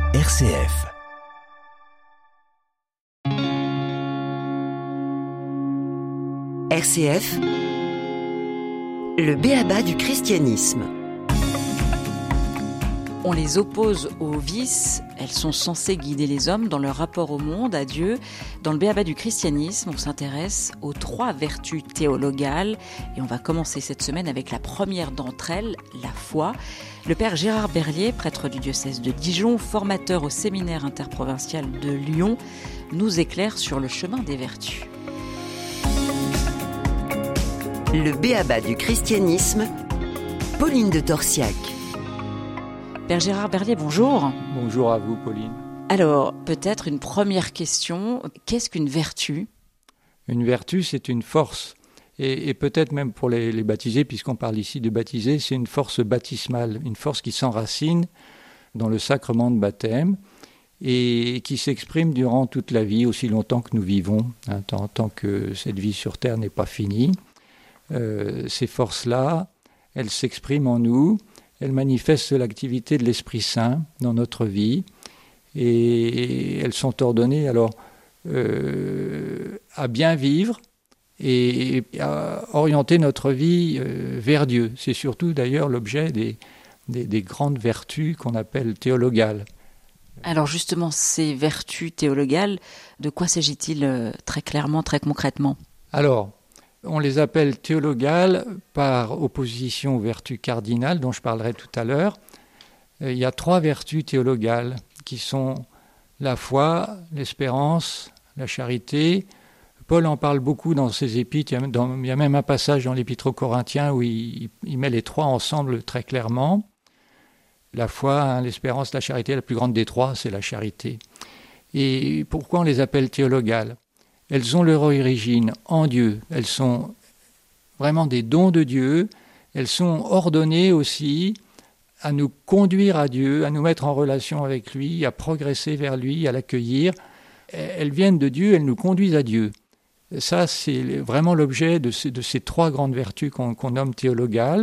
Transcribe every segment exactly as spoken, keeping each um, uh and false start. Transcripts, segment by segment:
R C F. R C F, le b.a.-ba du christianisme. On les oppose aux vices, elles sont censées guider les hommes dans leur rapport au monde, à Dieu. Dans le b.a.-ba du christianisme, on s'intéresse aux trois vertus théologales et on va commencer cette semaine avec la première d'entre elles, la foi. Le père Gérard Berlier, prêtre du diocèse de Dijon, formateur au séminaire interprovincial de Lyon, nous éclaire sur le chemin des vertus. Le b.a.-ba du christianisme, Pauline de Torsiac. Père Gérard Berlier, bonjour. Bonjour à vous, Pauline. Alors, peut-être une première question. Qu'est-ce qu'une vertu ? Une vertu, c'est une force. Et, et peut-être même pour les, les baptisés, puisqu'on parle ici de baptisés, c'est une force baptismale, une force qui s'enracine dans le sacrement de baptême et qui s'exprime durant toute la vie, aussi longtemps que nous vivons, hein, tant, tant que cette vie sur Terre n'est pas finie. Euh, ces forces-là, elles s'expriment en nous. Elles manifestent l'activité de l'Esprit Saint dans notre vie et elles sont ordonnées alors euh, à bien vivre et à orienter notre vie euh, vers Dieu. C'est surtout d'ailleurs l'objet des, des, des grandes vertus qu'on appelle théologales. Alors justement, ces vertus théologales, de quoi s'agit-il euh, très clairement, très concrètement ? Alors, on les appelle théologales par opposition aux vertus cardinales dont je parlerai tout à l'heure. Il y a trois vertus théologales qui sont la foi, l'espérance, la charité. Paul en parle beaucoup dans ses épîtres. Il y a, dans, il y a même un passage dans l'épître aux Corinthiens où il, il met les trois ensemble très clairement. La foi, hein, l'espérance, la charité, la plus grande des trois, c'est la charité. Et pourquoi on les appelle théologales ? Elles ont leur origine en Dieu. Elles sont vraiment des dons de Dieu. Elles sont ordonnées aussi à nous conduire à Dieu, à nous mettre en relation avec lui, à progresser vers lui, à l'accueillir. Elles viennent de Dieu, elles nous conduisent à Dieu. Ça, c'est vraiment l'objet de ces, de ces trois grandes vertus qu'on, qu'on nomme théologales.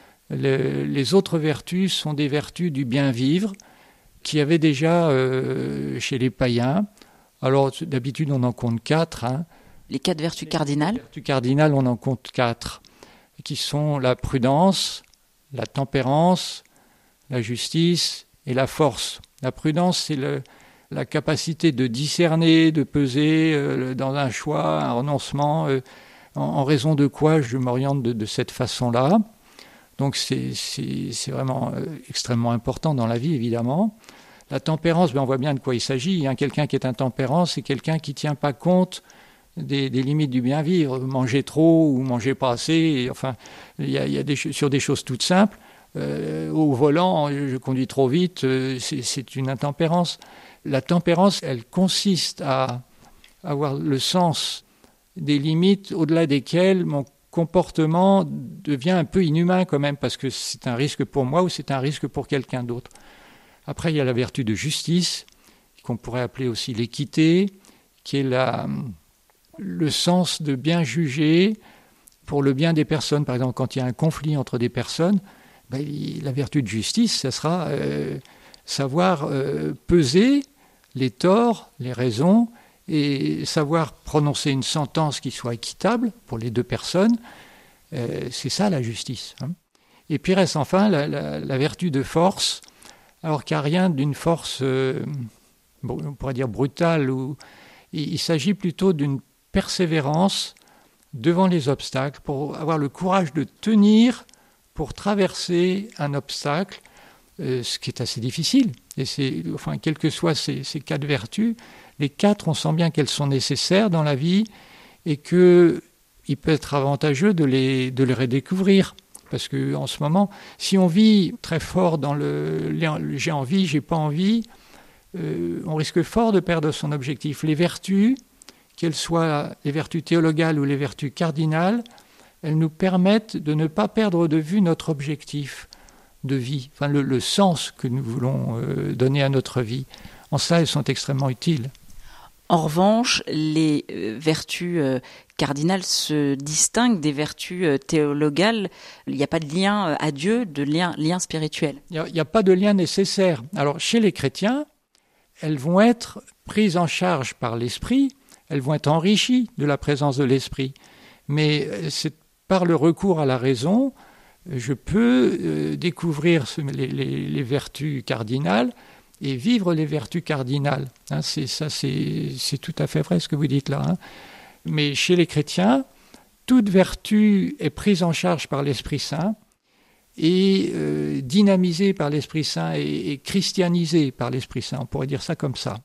Le, les autres vertus sont des vertus du bien vivre, qu'il y avait déjà euh, chez les païens. Alors, d'habitude, on en compte quatre. Hein. Les quatre vertus cardinales ? Les vertus cardinales, on en compte quatre, qui sont la prudence, la tempérance, la justice et la force. La prudence, c'est le, la capacité de discerner, de peser euh, dans un choix, un renoncement, euh, en, en raison de quoi je m'oriente de, de cette façon-là. Donc, c'est, c'est, c'est vraiment euh, extrêmement important dans la vie, évidemment. La tempérance, ben on voit bien de quoi il s'agit. Hein. Quelqu'un qui est intempérant, c'est quelqu'un qui ne tient pas compte des, des limites du bien vivre. Manger trop ou manger pas assez. Et, enfin, il y a, il y a des, sur des choses toutes simples. Euh, au volant, je conduis trop vite, euh, c'est, c'est une intempérance. La tempérance, elle consiste à avoir le sens des limites au-delà desquelles mon comportement devient un peu inhumain quand même, parce que c'est un risque pour moi ou c'est un risque pour quelqu'un d'autre. Après, il y a la vertu de justice, qu'on pourrait appeler aussi l'équité, qui est la, le sens de bien juger pour le bien des personnes. Par exemple, quand il y a un conflit entre des personnes, ben, la vertu de justice, ça sera euh, savoir euh, peser les torts, les raisons, et savoir prononcer une sentence qui soit équitable pour les deux personnes. Euh, c'est ça la justice. Hein. Et puis reste enfin la, la, la vertu de force, alors qu'il n'y a rien d'une force, euh, on pourrait dire brutale, ou, il, il s'agit plutôt d'une persévérance devant les obstacles, pour avoir le courage de tenir pour traverser un obstacle, euh, ce qui est assez difficile. Et c'est, enfin, quelles que soient ces, ces quatre vertus, les quatre, on sent bien qu'elles sont nécessaires dans la vie et qu'il peut être avantageux de les, de les redécouvrir. Parce qu'en ce moment, si on vit très fort dans le, le j'ai envie, j'ai pas envie, euh, on risque fort de perdre son objectif. Les vertus, qu'elles soient les vertus théologales ou les vertus cardinales, elles nous permettent de ne pas perdre de vue notre objectif de vie, enfin le, le sens que nous voulons euh, donner à notre vie. En cela, elles sont extrêmement utiles. En revanche, les euh, vertus euh, cardinales se distinguent des vertus euh, théologales. Il n'y a pas de lien euh, à Dieu, de lien, lien spirituel. Il n'y a, a pas de lien nécessaire. Alors, chez les chrétiens, elles vont être prises en charge par l'esprit, elles vont être enrichies de la présence de l'esprit. Mais c'est par le recours à la raison, je peux euh, découvrir ce, les, les, les vertus cardinales et vivre les vertus cardinales. Hein, c'est, ça, c'est, c'est tout à fait vrai ce que vous dites là. Hein. Mais chez les chrétiens, toute vertu est prise en charge par l'Esprit Saint et euh, dynamisée par l'Esprit Saint et, et christianisée par l'Esprit Saint. On pourrait dire ça comme ça.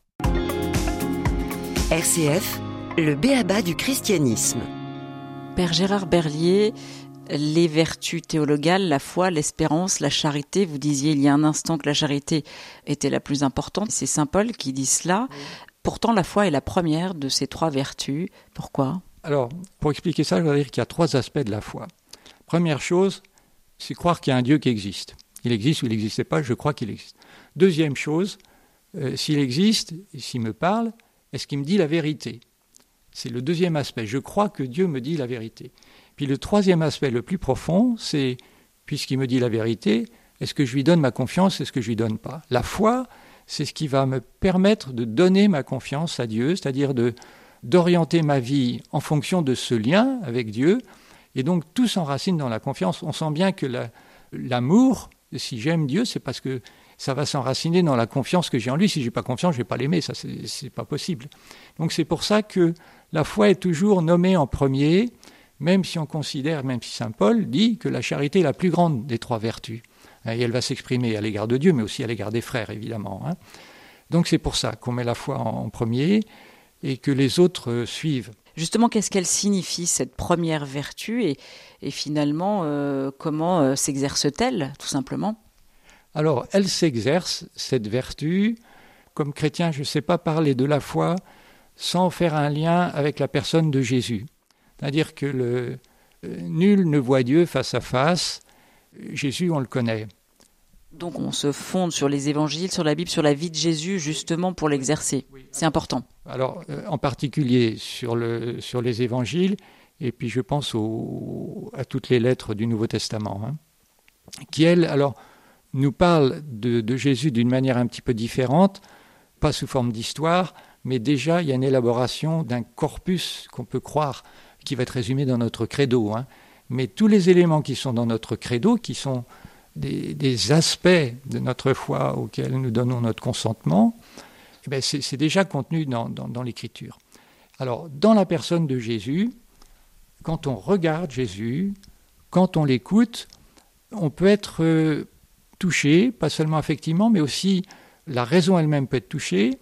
R C F, le b.a.-ba du christianisme. Père Gérard Berlier, les vertus théologales, la foi, l'espérance, la charité, vous disiez il y a un instant que la charité était la plus importante. C'est saint Paul qui dit cela. Oui. Pourtant, la foi est la première de ces trois vertus. Pourquoi ? Alors, pour expliquer ça, je voudrais dire qu'il y a trois aspects de la foi. Première chose, c'est croire qu'il y a un Dieu qui existe. Il existe ou il n'existe pas, je crois qu'il existe. Deuxième chose, euh, s'il existe, et s'il me parle, est-ce qu'il me dit la vérité ? C'est le deuxième aspect. Je crois que Dieu me dit la vérité. Puis le troisième aspect, le plus profond, c'est, puisqu'il me dit la vérité, est-ce que je lui donne ma confiance, est-ce que je lui donne pas ? La foi, c'est ce qui va me permettre de donner ma confiance à Dieu, c'est-à-dire de, d'orienter ma vie en fonction de ce lien avec Dieu. Et donc tout s'enracine dans la confiance. On sent bien que la, l'amour, si j'aime Dieu, c'est parce que ça va s'enraciner dans la confiance que j'ai en lui. Si je n'ai pas confiance, je ne vais pas l'aimer, ça c'est, c'est pas possible. Donc c'est pour ça que la foi est toujours nommée en premier, même si on considère, même si saint Paul dit que la charité est la plus grande des trois vertus. Et elle va s'exprimer à l'égard de Dieu, mais aussi à l'égard des frères, évidemment. Hein. Donc c'est pour ça qu'on met la foi en premier et que les autres euh, suivent. Justement, qu'est-ce qu'elle signifie, cette première vertu, et, et finalement, euh, comment euh, s'exerce-t-elle, tout simplement ? Alors, elle s'exerce, cette vertu. Comme chrétien, je ne sais pas parler de la foi sans faire un lien avec la personne de Jésus. C'est-à-dire que le, euh, nul ne voit Dieu face à face. Jésus, on le connaît. Donc on se fonde sur les évangiles, sur la Bible, sur la vie de Jésus, justement pour l'exercer. Oui. C'est important. Alors, euh, en particulier sur, le, sur les évangiles, et puis je pense au, à toutes les lettres du Nouveau Testament, hein, qui, elles, alors, nous parlent de, de Jésus d'une manière un petit peu différente, pas sous forme d'histoire, mais déjà il y a une élaboration d'un corpus qu'on peut croire, qui va être résumé dans notre credo. Hein. Mais tous les éléments qui sont dans notre credo, qui sont des, des aspects de notre foi auxquels nous donnons notre consentement, eh bien c'est, c'est déjà contenu dans, dans, dans l'Écriture. Alors, dans la personne de Jésus, quand on regarde Jésus, quand on l'écoute, on peut être euh, touché, pas seulement affectivement, mais aussi la raison elle-même peut être touchée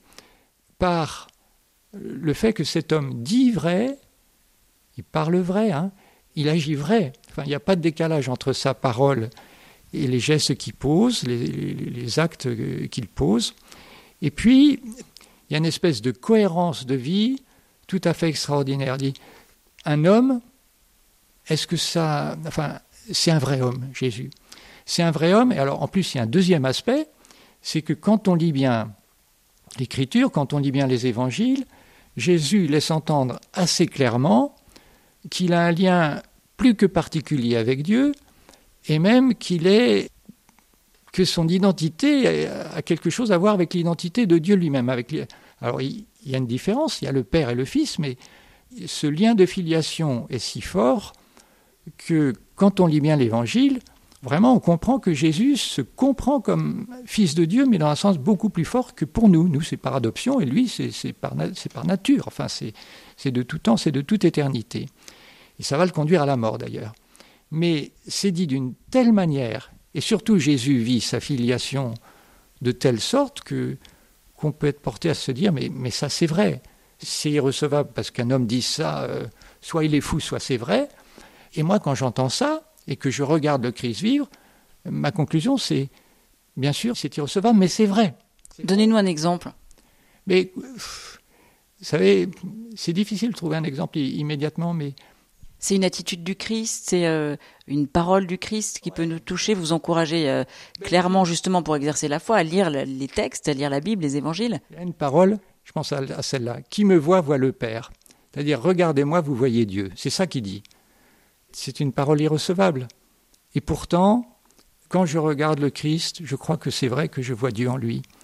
par le fait que cet homme dit vrai, il parle vrai, hein, il agit vrai. Enfin, il n'y a pas de décalage entre sa parole et les gestes qu'il pose, les, les, les actes qu'il pose. Et puis, il y a une espèce de cohérence de vie tout à fait extraordinaire. Il dit, un homme, est-ce que ça... Enfin, c'est un vrai homme, Jésus. C'est un vrai homme. Et alors, en plus, il y a un deuxième aspect, c'est que quand on lit bien l'Écriture, quand on lit bien les évangiles, Jésus laisse entendre assez clairement qu'il a un lien plus que particulier avec Dieu, et même qu'il est, que son identité a quelque chose à voir avec l'identité de Dieu lui-même. Avec, alors il, il y a une différence, il y a le Père et le Fils, mais ce lien de filiation est si fort que quand on lit bien l'Évangile, vraiment on comprend que Jésus se comprend comme Fils de Dieu, mais dans un sens beaucoup plus fort que pour nous. Nous, c'est par adoption, et lui, c'est, c'est, par, c'est par nature. Enfin, c'est, c'est de tout temps, c'est de toute éternité. Et ça va le conduire à la mort, d'ailleurs. Mais c'est dit d'une telle manière, et surtout Jésus vit sa filiation de telle sorte que, qu'on peut être porté à se dire, mais, mais ça c'est vrai. C'est irrecevable parce qu'un homme dit ça, euh, soit il est fou, soit c'est vrai. Et moi, quand j'entends ça, et que je regarde le Christ vivre, ma conclusion c'est, bien sûr, c'est irrecevable, mais c'est vrai. C'est Donnez-nous un exemple. Mais, vous savez, c'est difficile de trouver un exemple immédiatement, mais... C'est une attitude du Christ, c'est euh, une parole du Christ qui peut nous toucher, vous encourager euh, clairement justement pour exercer la foi, à lire les textes, à lire la Bible, les évangiles. Il y a une parole, je pense à celle-là, « Qui me voit, voit le Père ». C'est-à-dire, regardez-moi, vous voyez Dieu. C'est ça qu'il dit. C'est une parole irrecevable. Et pourtant, quand je regarde le Christ, je crois que c'est vrai que je vois Dieu en lui.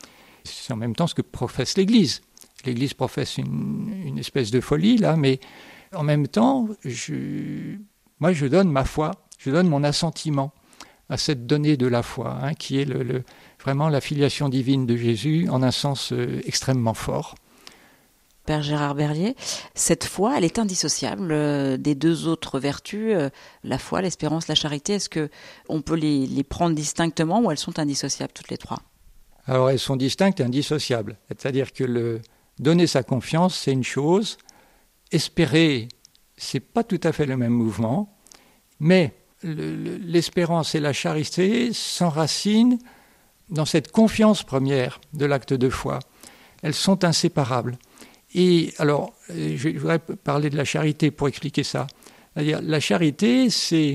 c'est en même temps ce que professe l'Église. L'Église professe une, une espèce de folie, là, mais en même temps, je, moi je donne ma foi, je donne mon assentiment à cette donnée de la foi, hein, qui est le, le, vraiment la filiation divine de Jésus en un sens euh, extrêmement fort. Père Gérard Berlier, cette foi, elle est indissociable euh, des deux autres vertus, euh, la foi, l'espérance, la charité. Est-ce qu'on peut les, les prendre distinctement ou elles sont indissociables toutes les trois ? Alors elles sont distinctes et indissociables. C'est-à-dire que le donner sa confiance, c'est une chose. Espérer, c'est pas tout à fait le même mouvement. Mais le, le, l'espérance et la charité s'enracinent dans cette confiance première de l'acte de foi. Elles sont inséparables. Et alors, je voudrais parler de la charité pour expliquer ça. C'est-à-dire, la charité, c'est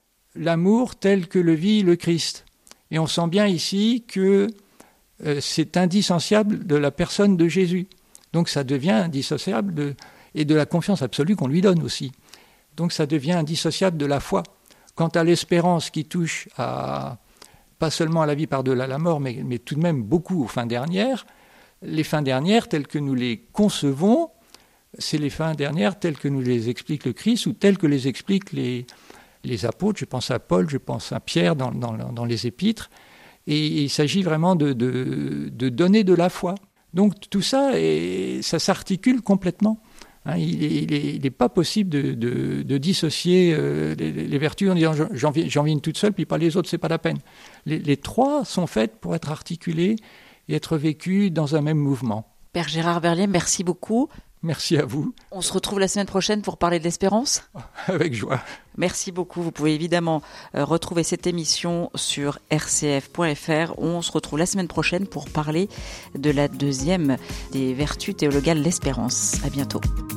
l'amour tel que le vit le Christ. Et on sent bien ici que euh, c'est indissociable de la personne de Jésus. Donc ça devient indissociable de, et de la confiance absolue qu'on lui donne aussi. Donc ça devient indissociable de la foi. Quant à l'espérance qui touche à, pas seulement à la vie par-delà la mort, mais, mais tout de même beaucoup aux fins dernières, les fins dernières telles que nous les concevons, c'est les fins dernières telles que nous les explique le Christ ou telles que les expliquent les, les apôtres. Je pense à Paul, je pense à Pierre dans, dans, dans les épîtres. Et il s'agit vraiment de, de, de donner de la foi. Donc tout ça, est, ça s'articule complètement. Hein, il n'est pas possible de, de, de dissocier euh, les, les vertus en disant j'en vis, j'en vis une toute seule, puis pas les autres, c'est pas la peine. Les, les trois sont faites pour être articulées et être vécues dans un même mouvement. Père Gérard Berlier, merci beaucoup. Merci à vous. On se retrouve la semaine prochaine pour parler de l'espérance ? Avec joie. Merci beaucoup. Vous pouvez évidemment euh, retrouver cette émission sur r c f point f r. On se retrouve la semaine prochaine pour parler de la deuxième des vertus théologales, l'espérance. À bientôt.